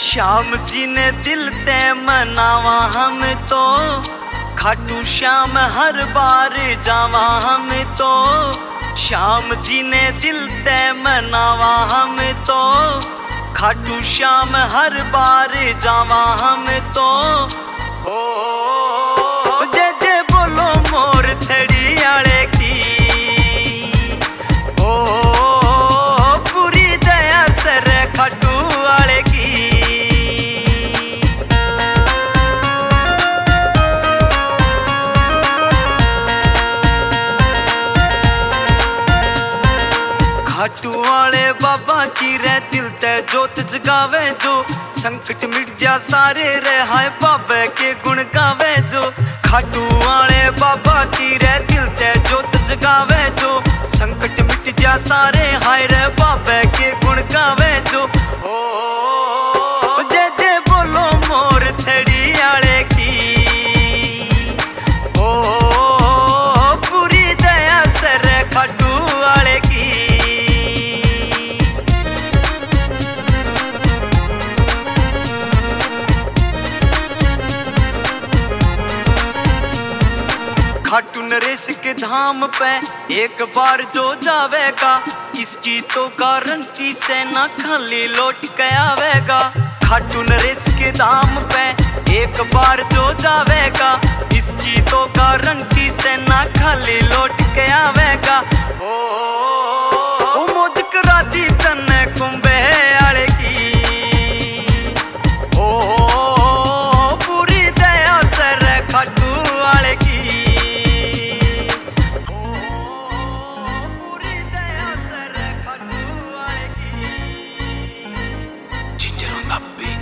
श्याम जी ने दिल ते मनावा हम तो, खाटू श्याम हर बार जावा हम तो। श्याम जी ने दिल ते मनावा हम तो, खाटू श्याम हर बार जावा हम तो। ओ जय जय बोलो मोर छड़ी आले की, ओ पूरी दया सर खाटू आले की। खाटू वाले बाबा की रे दिल ते जोत जगावे जो, संकट मिट जा सारे रे हाय बाबे के गुण गावे जो। खाटू वाले बाबा की रे दिल ते जोत जगावे जो, संकट मिट जा सारे हाय रे बाबे के गुण गावे जो। ओ जय जय बोलो मोर छड़ी आले की, ओ पूरी दया सर खाटू वाले की। खाटू नरेश के धाम पे एक बार जो जावेगा, इसकी तो गारंटी से ना खाली लौट के आवेगा। खाटू नरेश के धाम पे एक बार जो जावेगा, इसकी तो गारंटी से ना खाली लौट के आवेगा। ओ मौज करा दी तन्ने कुंभे आले की, ओ पूरी दया सर खाटू वाले की। Beat.